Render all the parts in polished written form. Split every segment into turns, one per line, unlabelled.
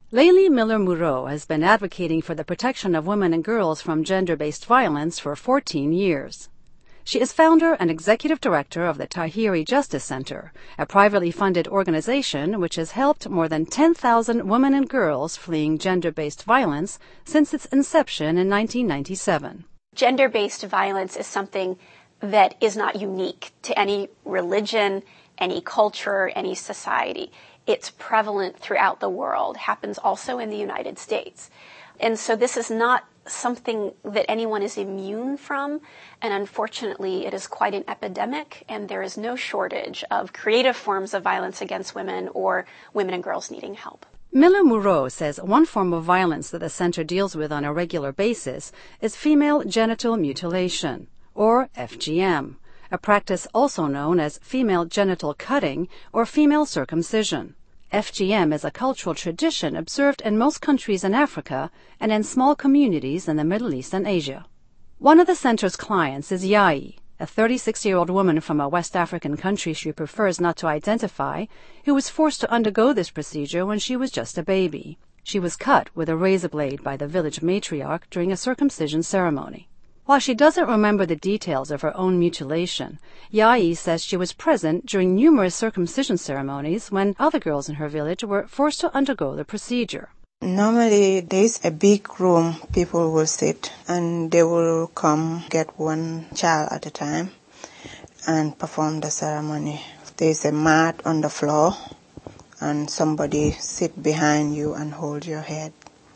Layli Miller-Moreau has been advocating for the protection of women and girls from gender-based violence for 14 years. She is founder and executive director of the Tahiri Justice Center, a privately funded organization which has helped more than 10,000 women and girls fleeing gender-based violence since its inception in 1997.
Gender-based violence is something that is not unique to any religion, any culture, any society. It's prevalent throughout the world, happens also in the United States. And so this is not something that anyone is immune from, and unfortunately it is quite an epidemic, and there is no shortage of creative forms of violence against women or women and girls needing help.
Miller-Moreau says one form of violence that the center deals with on a regular basis is female genital mutilation, or FGM, a practice also known as female genital cutting or female circumcision. FGM is a cultural tradition observed in most countries in Africa and in small communities in the Middle East and Asia. One of the center's clients is Yai, a 36-year-old woman from a West African country she prefers not to identify, who was forced to undergo this procedure when she was just a baby. She was cut with a razor blade by the village matriarch during a circumcision ceremony. While she doesn't remember the details of her own mutilation, Yai says she was present during numerous circumcision ceremonies when other girls in her village were forced to undergo the procedure.
Normally, there's a big room people will sit, and they will come get one child at a time and perform the ceremony. There's a mat on the floor, and somebody sit behind you and hold your head.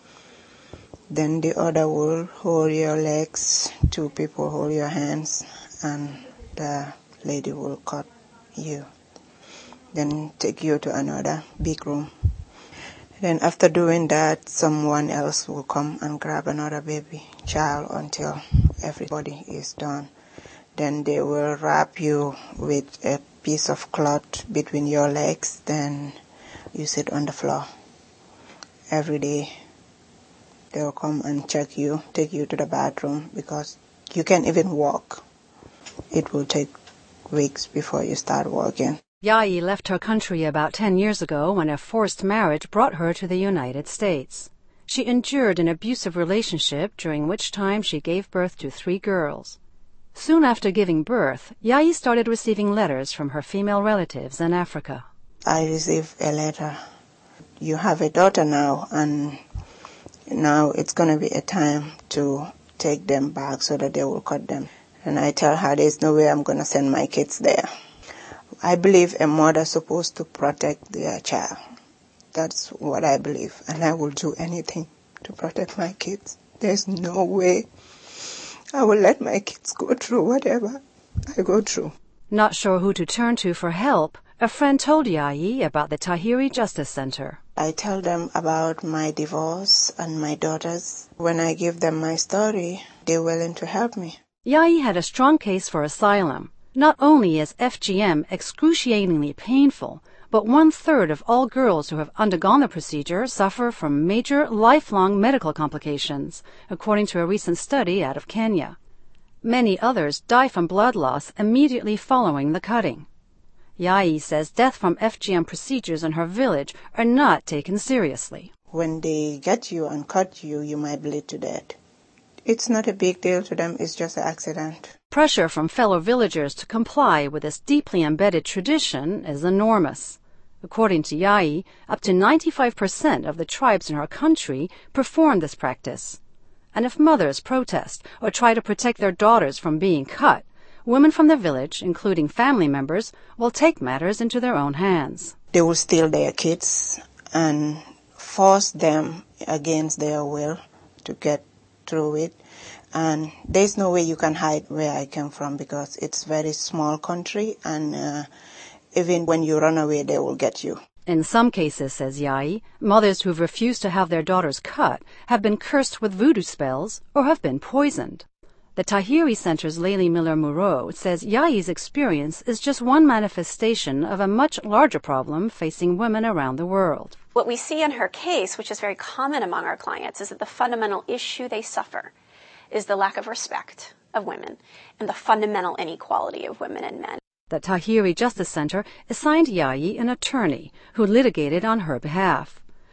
Then the other will hold your legs, 2 people hold your hands, and the lady will cut you. Then take you to another big room. Then after doing that, someone else will come and grab another baby child until everybody is done. Then they will wrap you with a piece of cloth between your legs. Then you sit on the floor. Every day they will come and check you, take you to the bathroom, because you can't even walk. It will take weeks before you start walking.
Yai left her country about 10 years ago when a forced marriage brought her to the United States. She endured an abusive relationship during which time she gave birth to 3 girls. Soon after giving birth, Yai started receiving letters from her female relatives in Africa.
I received a letter. You have a daughter now, and now it's going to be a time to take them back so that they will cut them. And I tell her there's no way I'm going to send my kids there. I believe a mother's supposed to protect their child. That's what I believe, and I will do anything to protect my kids. There's no way I will let my kids go through whatever I go through.
Not sure who to turn to for help, a friend told Yai about the Tahiri Justice Center.
I tell them about my divorce and my daughters. When I give them my story, they're willing to help me.
Yai had a strong case for asylum. Not only is FGM excruciatingly painful, but 1/3 of all girls who have undergone the procedure suffer from major lifelong medical complications, according to a recent study out of Kenya. Many others die from blood loss immediately following the cutting. Yai says death from FGM procedures in her village are not taken seriously.
When they get you and cut you, you might bleed to death. It's not a big deal to them, it's just an accident.
Pressure from fellow villagers to comply with this deeply embedded tradition is enormous. According to Yai, up to 95% of the tribes in her country perform this practice. And if mothers protest or try to protect their daughters from being cut, women from the village, including family members, will take matters into their own hands.
They will steal their kids and force them against their will to get through it. And there's no way you can hide where I came from, because it's a very small country, and even when you run away, they will get you.
In some cases, says Yai, mothers who've refused to have their daughters cut have been cursed with voodoo spells or have been poisoned. The Tahiri Center's Layli Miller-Moreau says Yai's experience is just one manifestation of a much larger problem facing women around the world.
What we see in her case, which is very common among our clients, is that the fundamental issue they suffer is the lack of respect of women and the fundamental inequality of women and men.
The Tahiri Justice Center assigned Yai an attorney who litigated on her behalf.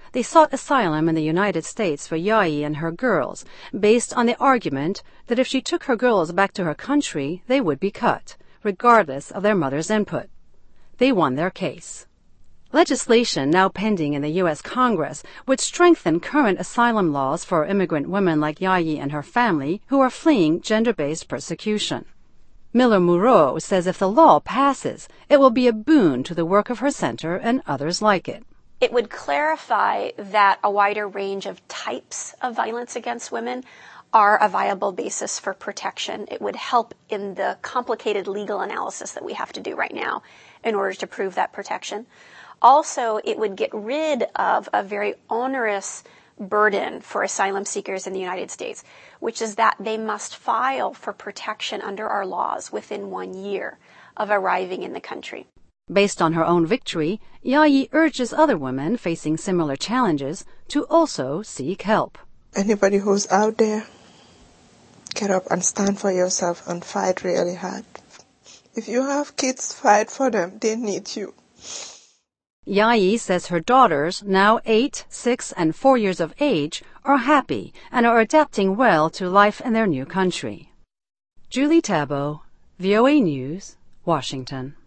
they sought asylum in the United States for Yayi and her girls, based on the argument that if she took her girls back to her country, they would be cut, regardless of their mother's input. They won their case. Legislation now pending in the U.S. Congress would strengthen current asylum laws for immigrant women like Yayi and her family who are fleeing gender-based persecution. Miller Moreau says if the law passes, it will be a boon to the work of her center and others like it.
It would clarify that a wider range of types of violence against women are a viable basis for protection. It would help in the complicated legal analysis that we have to do right now in order to prove that protection. Also, it would get rid of a very onerous burden for asylum seekers in the United States, which is that they must file for protection under our laws within 1 year of arriving in the country.
Based on her own victory, Yayi urges other women facing similar challenges to also seek help.
Anybody who's out there, get up and stand for yourself and fight really hard. If you have kids, fight for them. They need you.
Yayi says her daughters, now 8, 6, and 4 years of age, are happy and are adapting well to life in their new country. Julie Tabo, VOA News, Washington.